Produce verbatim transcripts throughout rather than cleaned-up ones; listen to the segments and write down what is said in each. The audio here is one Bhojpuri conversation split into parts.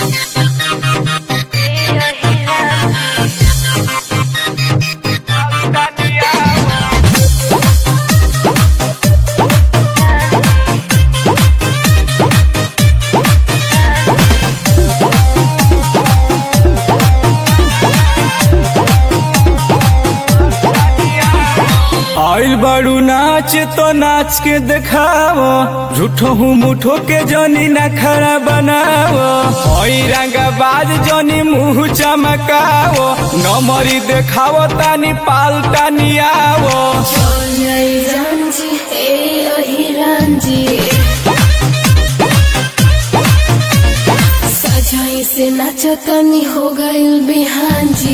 आइल बारू नाच तो नाच के देखाओ, झूठो हूँ मुठो के जनी ना खड़ा बनाओ। ओई रंगा बाज जनी मुँह चमकाओ, नमरी देखाओ तानी पाल तानी आओ। सजाई से नाचो तनी हो गइल बिहान जी।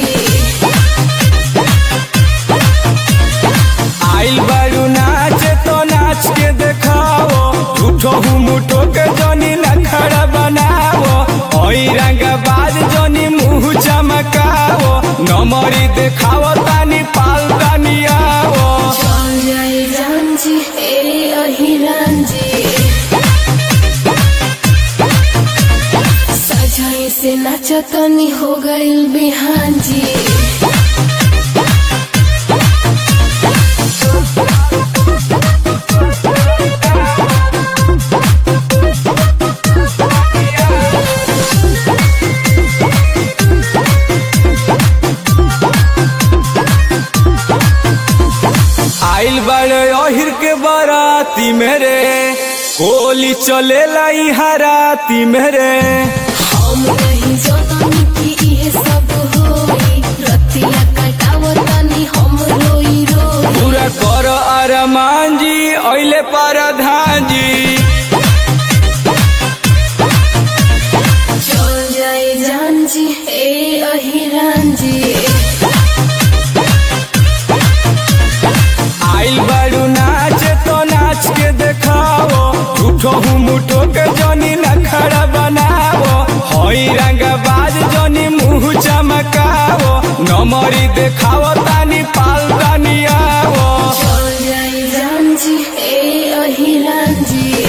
आइल बारू नाच तो नाच के देखाओ, झूठो हूँ मुठो के जनी ना खड़ा बनाओ। ओई रंगा बाज जनी मुँह चमकाओ, नमरी देखाओ तानी पाल तानी आओ। चल जाए जान जी ए अहिरान जी। सजाई से नाचो तनी हो गइल बिहान जी। आइल बड़े अहिर के बाराती मेरे, गोली चले लाई हराती मेरे। हम नहीं जाननी कि ये सब होई, रतिया कटावो तनी हम रोई रोई। पूरा कर अरमान जी अइले परधान जी। चल जाए जान जी ए अहिरान जी। आइल बारू नाच तो नाच के देखाओ, झूठो हूँ मुठो के जनी ना खड़ा बनाओ। होई रंगा बाज जनी मुँह चमकाओ, नमरी देखाओ तानी पाल तानी आओ। चल जाए जान जी ए अहिरान जी।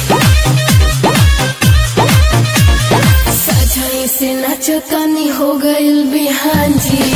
सजाई से नाचो तनी हो गइल बिहान जी।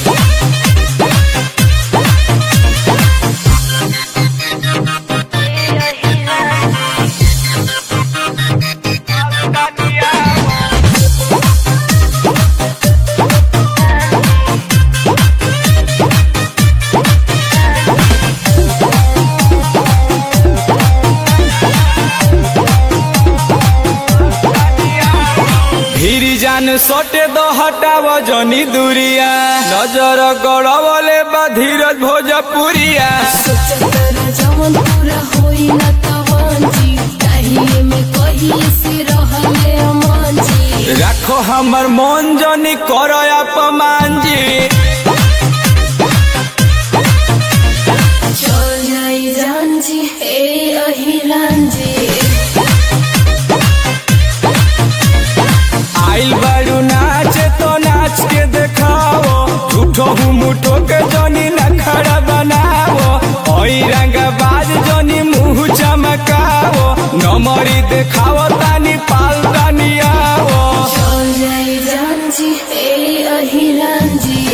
भीरी जान सोटे दो हटाव जनी दूरिया, नजर गड़वले बा धीरज भोजपुरिया। सोचतर जवन पूरा होई ना तवन जी, ताहिए में कहिए से रहले अमन जी। राखो हमर मन जनी करो अपमान जी। चल जाए जान जी ए अहिरान जी। आइल बारू नाच तो नाच के देखाओ, झूठो हूँ मुठो के जनी ना खड़ा बनाओ। ओई रंगा बाज जनी मुँह चमकाओ, नमरी देखाओ तानी पाल तानी आओ। चल जाए जान जी ए अहिरान जी।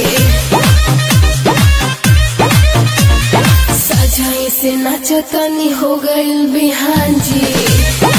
सजाई से नाचो तनी हो गइल बिहान जी।